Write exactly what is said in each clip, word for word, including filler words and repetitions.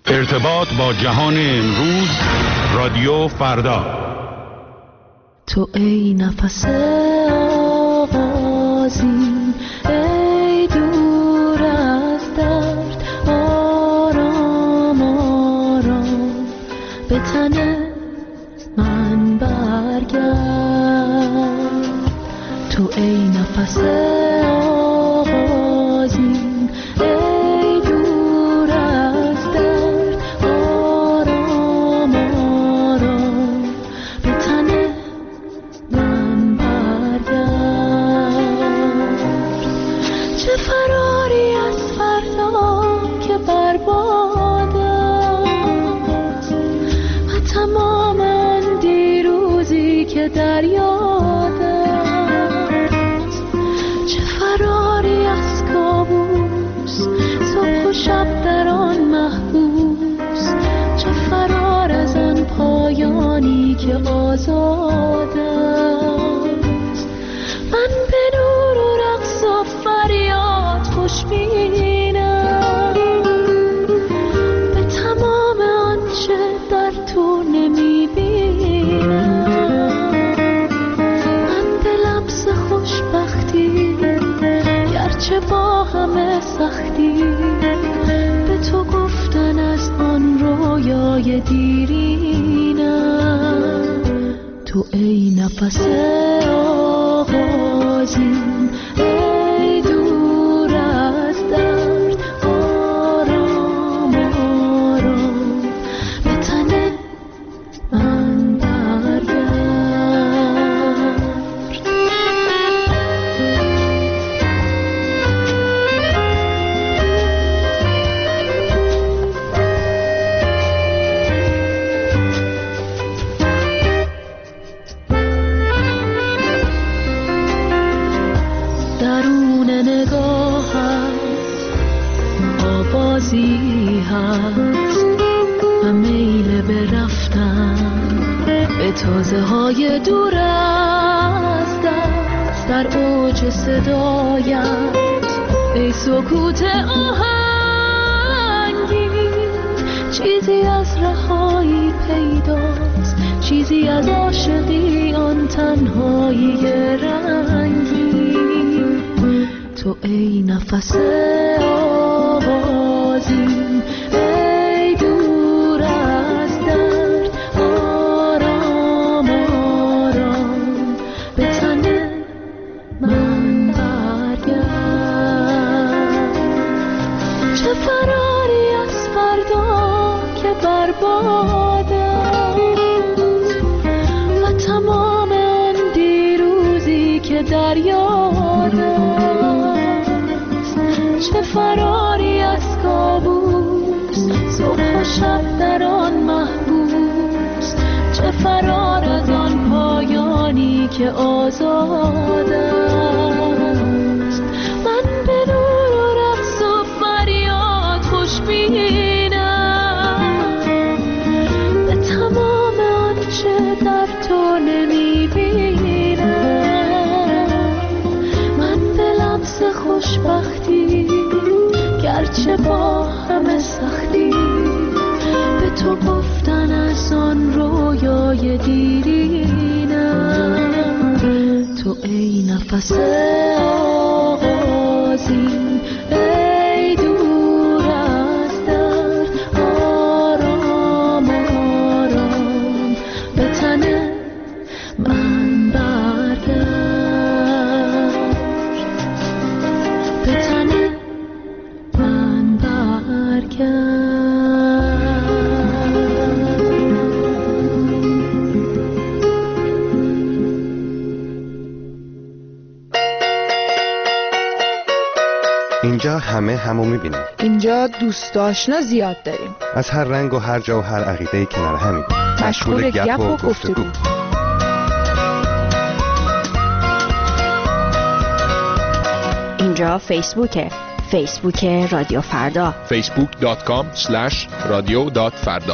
ارتباط با جهان امروز، رادیو فردا. تو ای نفس آغازی، ای دور از درد، آرام آرام به تن من برگرد. تو ای نفس آغازی، ای دور از درد، آرام آرام به تن من برگرد. چه فراری از فردا که برباد است و تمام آن دیروزی که در یاد است. چه فراری از کابوس، صبح و شب در آن محبوس. چه فرار از آن پایانی که آزاد است. من به نور و رقص و فریاد خوشبینم، به تمام آنچه در تو نمیبینم. من به لمس خوشبختی، گرچه با همه سختی، به تو گفتن از آن رویای دیرینم. تو ای نفس آغازین، ای دور از درد، آرام آرام به تن من برگرد. درون نگاهت آوازی هست و میل به رفتن به تازه های دور از دست. در اوج صدایت ای سکوت آهنگین، چیزی از رهایی پیداست، چیزی از عاشقی آن تنهایی رنگین. تو ای نفس آغازین، ای دور از درد، آرام آرام به تن من برگرد. چه فراری از فردا که برباد است و تمام آن دیروزی که در یاد است. چه فراری از کابوس، صبح و شب در آن محبوس. چه فرار از آن پایانی که آزاد است. من به نور و رقص و فریاد خوشبینم، به تمام آنچه در تو نمیبینم. من به لمس خوشبختی، گرچه با همه سختی، به تو گفتن از آن رویای دیرینم. تو ای نفس آغازین، ای دور از درد، آرام آرام به تن من برگرد. به تن من برگرد. اینجا همه همو میبینیم. اینجا دوست آشنا زیاد داریم. از هر رنگ و هر جا و هر عقیده‌ای کنار همین. مشغول گپ و گفتگو. اینجا فیسبوکه. فیسبوک رادیو فردا. فیسبوک دات کام اسلش رادیو دات فردا.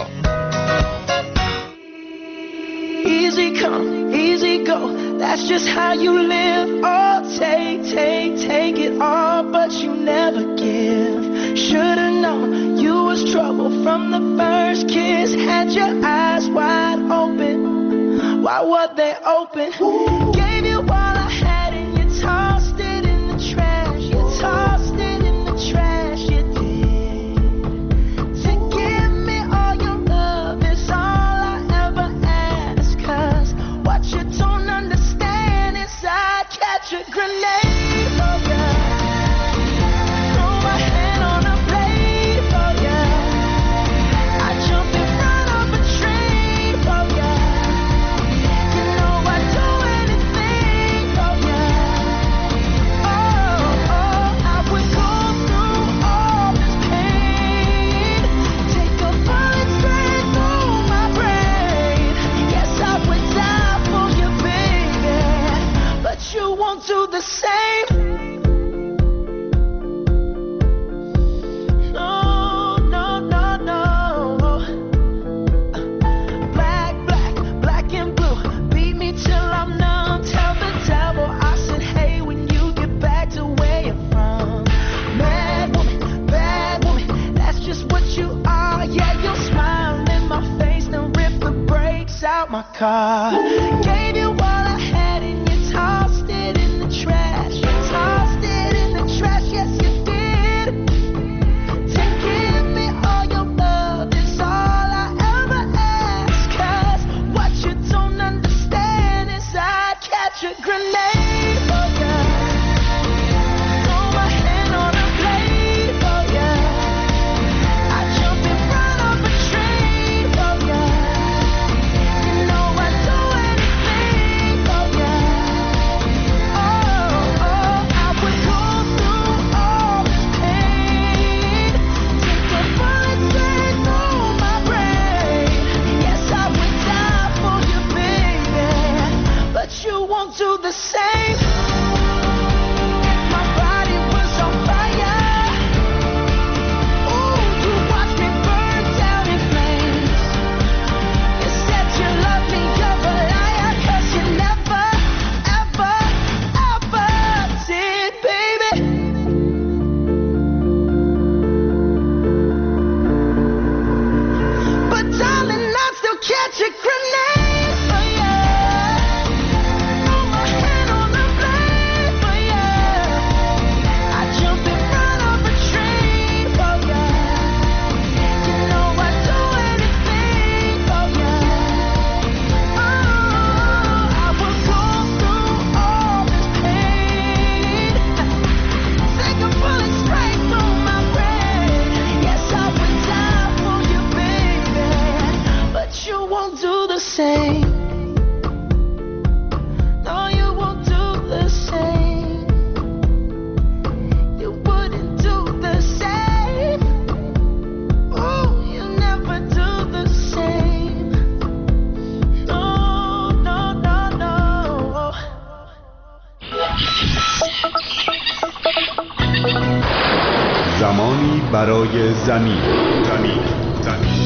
Easy come, easy go. That's just how you live. Oh, take, take, take it all, but you never give. Should've known you was trouble. from the first kiss. Had your eyes wide open. Why were they open? Gave you all I had and you tossed it in the trash. You tossed it in the trash. You did. To give me all your love is all I ever ask. 'Cause what you don't understand is I'd catch a grenade for ya. Throw my hand on a blade for ya. I'd jump in front of a train for ya. You know I'd do anything for ya. Oh, oh, I would go through all this pain. Take a bullet straight through my brain. Yes, I would die for you, baby. But you won't do the same. No, no, no, no. Black, black, black and blue. Beat me till I'm numb. Tell the devil I said, hey, when you get back to where you're from. Mad woman, bad woman. That's just what you are. Yeah, you'll smile in my face, then rip the brakes out my car. Gave you all I had and you tossed it in the trash. You tossed it in the trash, yes you did. To give me all your love is all I ever ask. 'Cause what you don't understand is I'd catch a grenade for ya. Throw my hand on a blade for ya. I'd jump in front of a train for ya. You know I'd do anything for ya. Oh, oh, I would go through all this pain. Take a bullet straight through my brain. Yes, I would die for you, baby. But you won't do the same. If my body was on fire, ooh, you watch me burn down in flames. You said you love me, you're a liar, 'cause you never, ever, ever did, baby. But darling, I'd still catch a grenade for ya. Throw my hand on a blade for ya. I'd jump in front of a train for ya. You know I'd do anything for ya. Oh, I would go through all this pain. Take a bullet straight through my brain. Yes, I would die for you, baby. But you won't do the same. No, you won't do the same. You wouldn't do the same. Oh, you never do the same. No, no, no, no. زمانی برای زمین. زمین. زمین.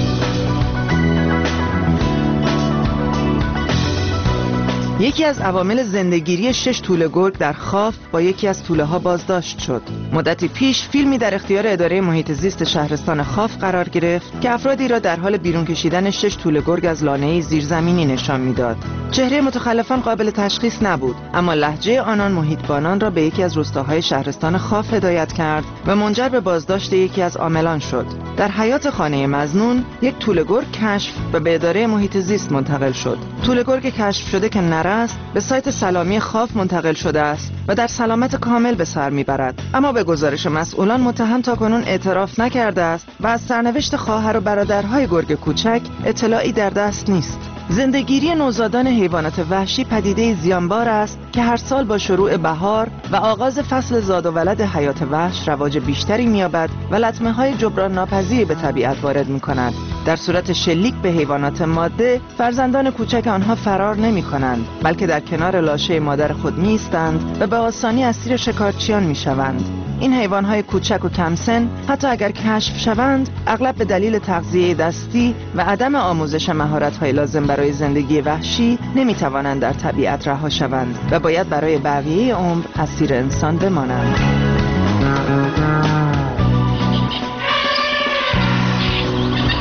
یکی از عوامل زندگیری شش توله گرگ در خاف با یکی از توله ها بازداشت شد. مدتی پیش فیلمی در اختیار اداره محیط زیست شهرستان خاف قرار گرفت که افرادی را در حال بیرون کشیدن شش توله گرگ از لانه‌ای زیرزمینی نشان میداد. چهره متخلفان قابل تشخیص نبود، اما لهجه آنان محیطبانان را به یکی از روستاهای شهرستان خاف هدایت کرد و منجر به بازداشت یکی از عاملان شد. در حیاط خانه مظنون یک توله گرگ کشف و به اداره محیط زیست منتقل شد. توله گرگ کشف شده که نره است به سایت سلامی خاف منتقل شده است و در سلامت کامل به سر میبرد، اما به گزارش مسئولان متهم تاکنون اعتراف نکرده است و از سرنوشت خواهر و برادرهای گرگ کوچک اطلاعی در دست نیست. زندگیری نوزادان حیوانات وحشی پدیده زیانبار است که هر سال با شروع بهار و آغاز فصل زاد و ولد حیات وحش رواج بیشتری می‌یابد و لطمه‌های جبران ناپذیری به طبیعت وارد می‌کند. در صورت شلیک به حیوانات ماده، فرزندان کوچک آنها فرار نمی‌کنند، بلکه در کنار لاشه مادر خود می‌ایستند و به آسانی اسیر شکارچیان می‌شوند. این حیوانات کوچک و کم سن حتی اگر کشف شوند، اغلب به دلیل تغذیه دستی و عدم آموزش مهارت‌های لازم برای زندگی وحشی نمی‌توانند در طبیعت رها شوند و باید برای بقیه عمر اسیر انسان بمانند.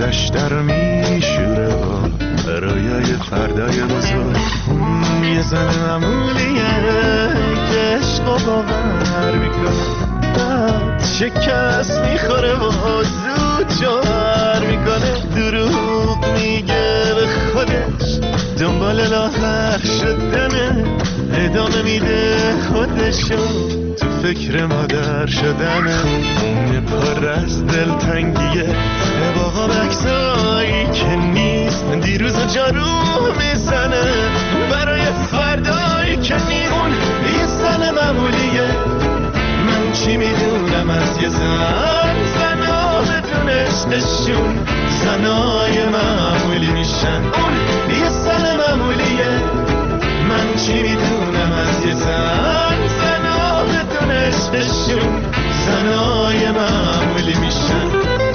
گذشته رو میشوره و رویای فردای بزرگ. یه زن معمولیه که عشق و باور میکنه، بعد شکست میخوره و زود جوهر میکنه. دروغ میگه به خودش، دنبال لاغر شدنه، ادامه میده خودشو تو فکر مادر شدنه. پر از دلتنگیه باقا بکسایی که نیست، دیروز و جارو میزنه برای فردایی که نیمون. یه زن معمولیه، من چی میدونم از یه زن، زنا بدون عشقشون زنای معمولی میشن. اون یه زن معمولیه، من چی میدونم از یه زن، زنا بدون عشقشون زنای معمولی میشن.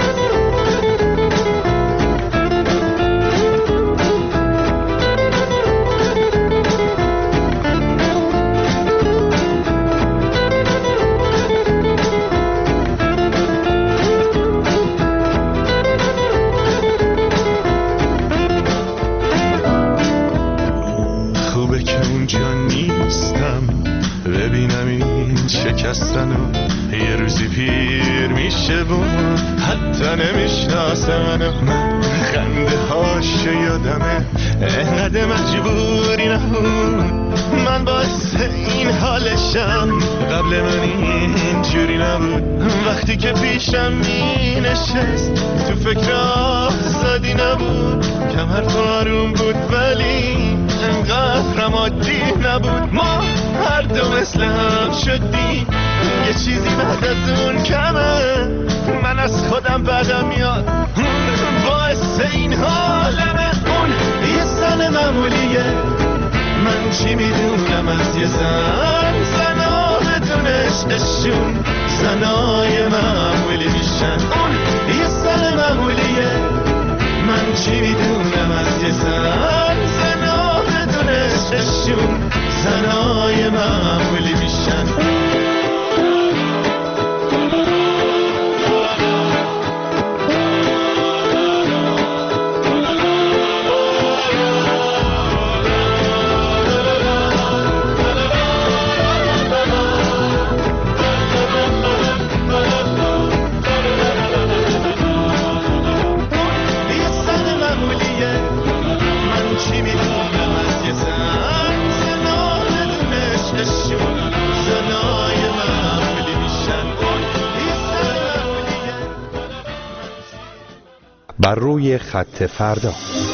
شکستنو یه روزی پیر میشه و حتی نمیشناسه منو. من خنده هاش یادمه انقدر مجبوری نبود، من باعث این حالشم، قبل من اینجوری نبود. وقتی که پیشم می نشست تو فکر آزادی نبود، کمر تو آروم بود ولی انقدر عادی نبود. ما هر دو مثل هم شدیم، یه چیزی بعد از اون کمه. من از خودم بعدم میاد، باعث این حالمه. اون یه زن معمولیه، من چی میدونم از یه زن، زنا بدون عشقشون زنای معمولی میشن. اون یه زن معمولیه، من چی میدونم از یه زن، زنا بدون عشقشون زنای معمولی میشن. بر روی خط فردا.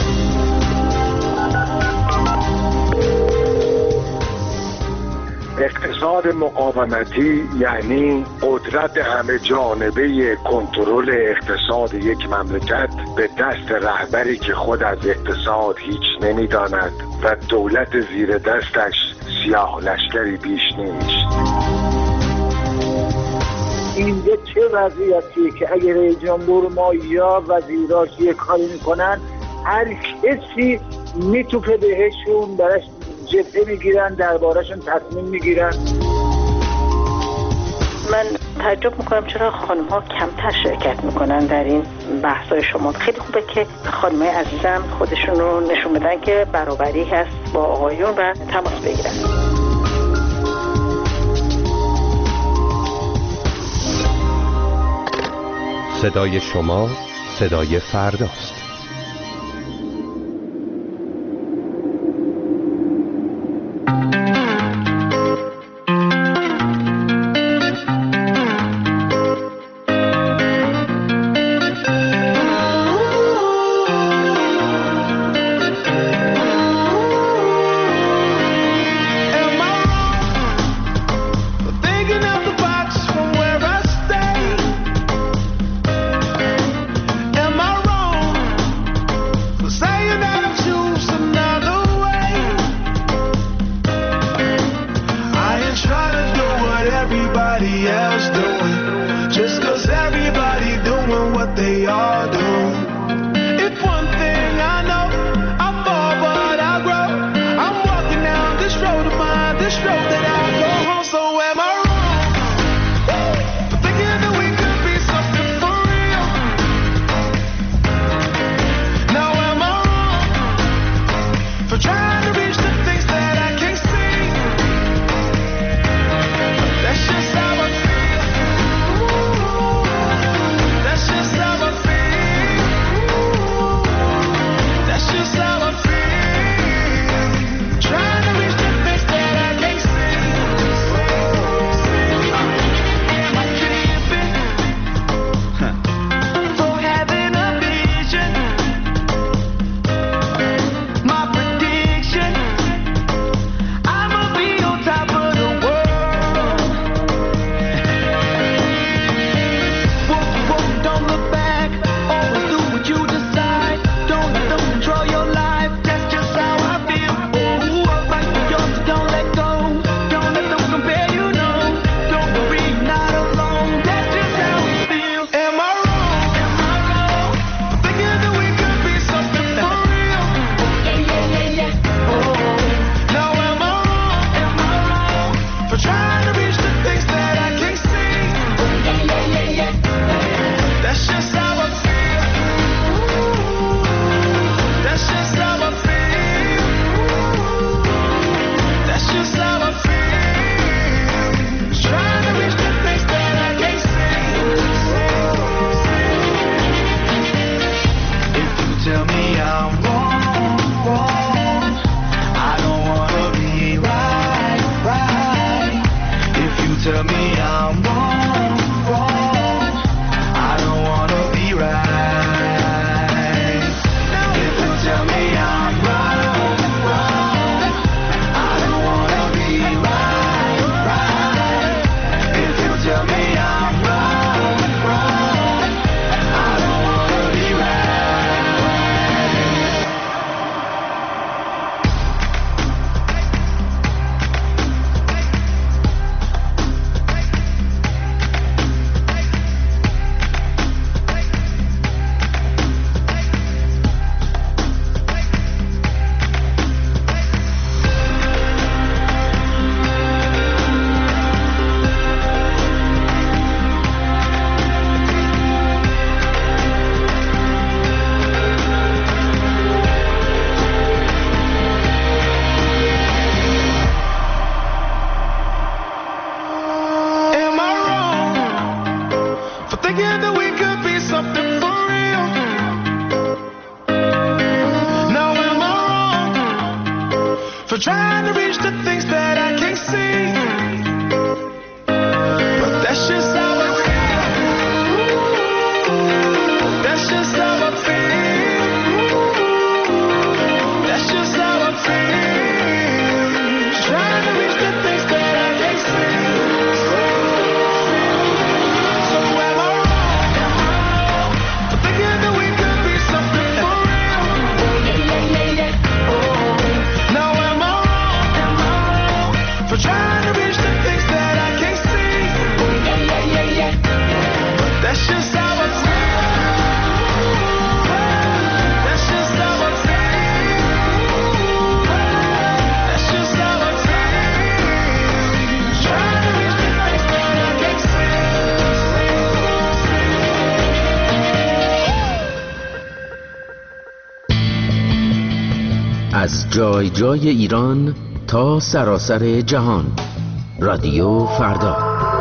اقتصاد مقاومتی یعنی قدرت همه جانبه کنترل اقتصاد یک مملکت به دست رهبری که خود از اقتصاد هیچ نمیداند و دولت زیر دستش سیاه لشکری بیش نیست. اینجا چه وضعیتیه که اگر رئیس جمهور ما یا وزیراش یه کاری میکنن، هر کسی میتوفه بهشون، براش جبهه میگیرن، دربارشون تصمیم میگیرن. من تعجب میکنم چرا خانم ها کمتر شرکت میکنن در این بحثای شما. خیلی خوبه که خانمای عزیزم خودشون رو نشون بدن که برابری هست با آقایون و تماس بگیرن. صدای شما صدای فرداست. Am I wrong for trying to reach the things that I can't see. But that's just how I feel. That's just how I feel. That's just how I feel. Trying to reach the things that I can't see. So am I wrong for thinking that we could be something for real? Now am I wrong for trying to reach the things that I can't see? But that's just how I feel. That's just how I feel. That's just how I feel. Trying to reach the things that I can't see. از جای جای ایران تا سراسر جهان، رادیو فردا.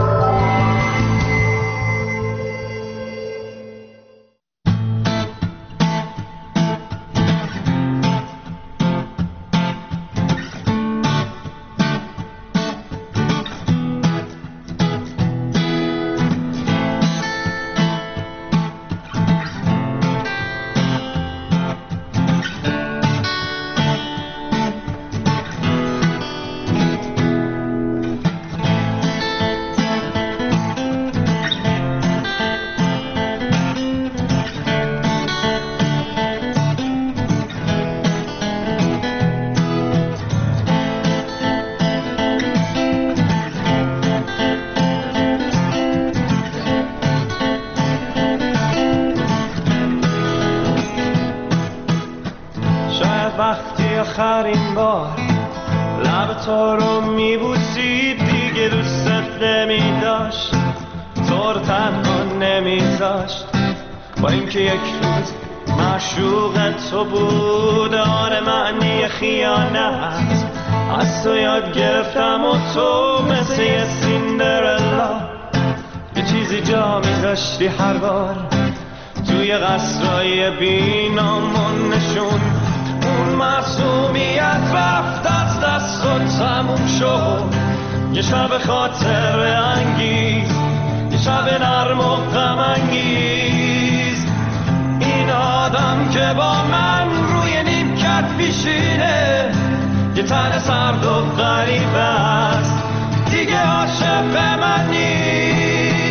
وقتی آخرین بار لب تو رو میبوسید دیگه دوستت نمیداشت، تو رو تنها نمیذاشت، با اینکه یک روز معشوق تو بود. آره معنی خیانت از تو یاد گرفتم و تو مثل یه سیندرلا یه چیزی جا میذاشتی هر بار توی قصرهای بینامون نشون. اون معصومیت رفت از دست و تموم شد. یه شب خاطر انگیز، یه شب نرم و غم انگیز. این آدم که با من روی نیمکت پیشینه، یه تن سرد و غریب است، دیگه عاشق من نیست.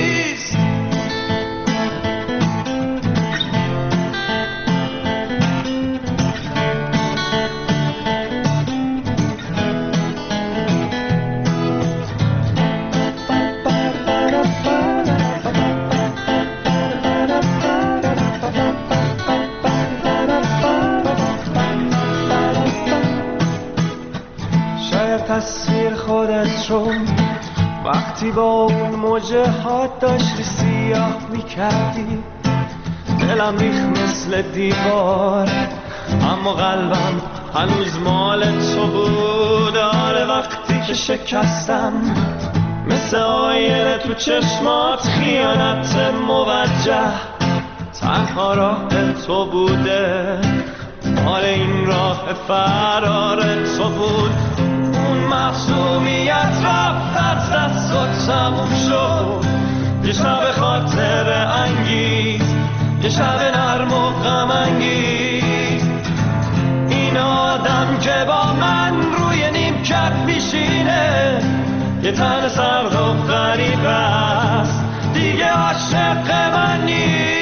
تصویر خودت رو وقتی با اون موجه هات داشتی سیاه میکردی، دلم ریخ مثل دیوار، اما قلبم هنوز مال تو بود. آره وقتی که شکستم مثل آینه تو چشمات، خیانت موجه تنها راه تو بوده. آره این راه فرار تو بود. اون معصومیت رفت از دست و تموم شد. یه شب خاطر انگیز، یه شب نرم و غم انگیز. این آدم که با من روی نیمکت میشینه، یه تن سرد و غریب است، دیگه عاشق من نیست.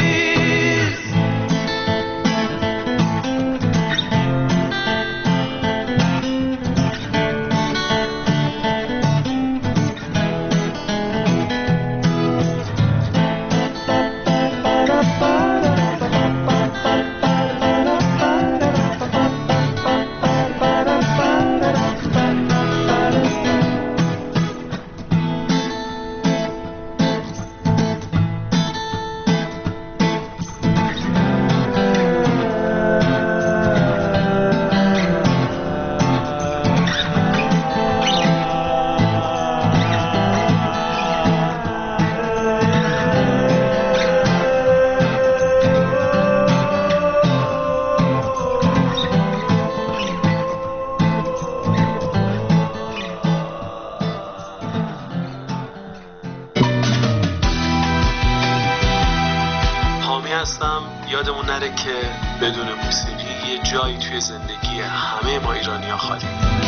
بدون موسیقی یه جایی توی زندگی همه ما ایرانی‌ها خالی.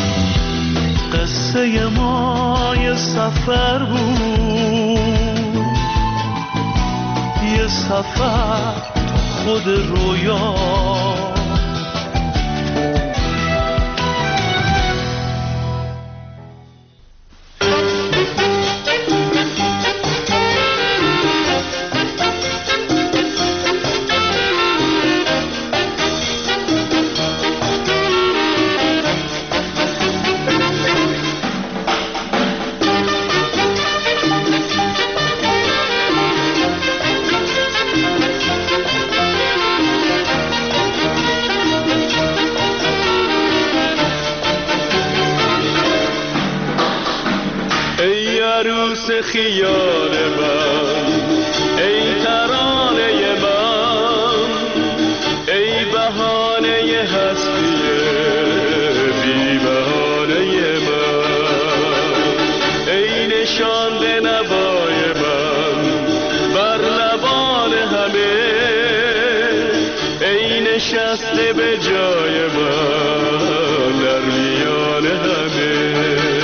قصه ما یه سفر بود، یه سفر خود رویا. خیال من ای ترانه من، ای بهانه هستی بی بهانه من، ای نشانده نوای من بر لبان همه، ای نشسته به جای من در میان همه.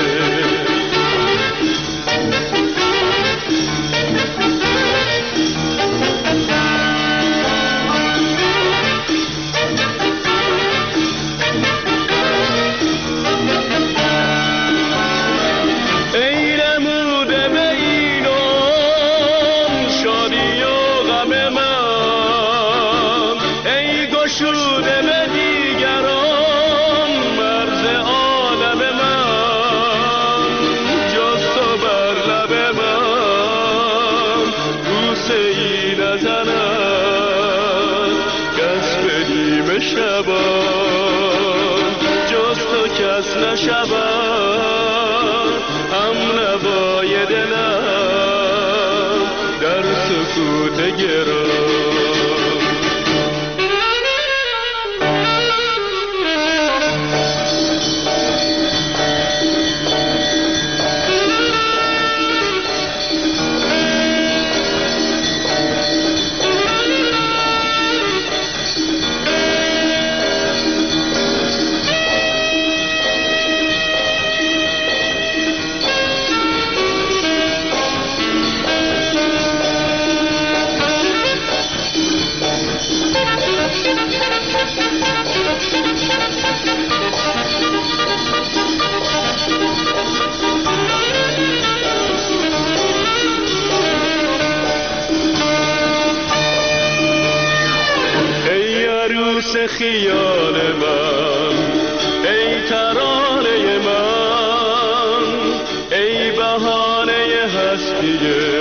خیال من ای ترانه من، ای بهانه هستی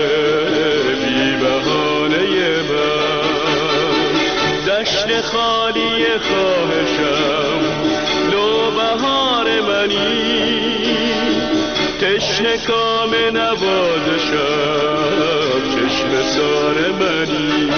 بی بهانه من، دشت خالی خواهشم نوبهار منی، تشنه کام نوازشم چشم سار منی.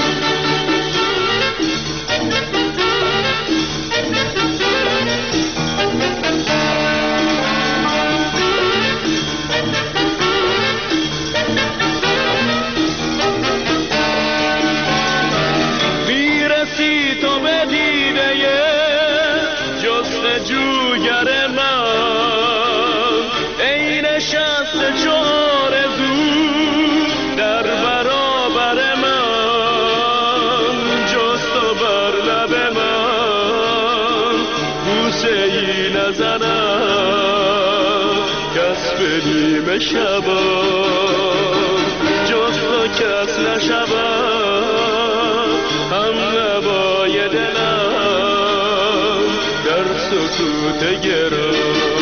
نیمه شبا جز تو کس نشبا، هم نوای دلم در سکوت گرام.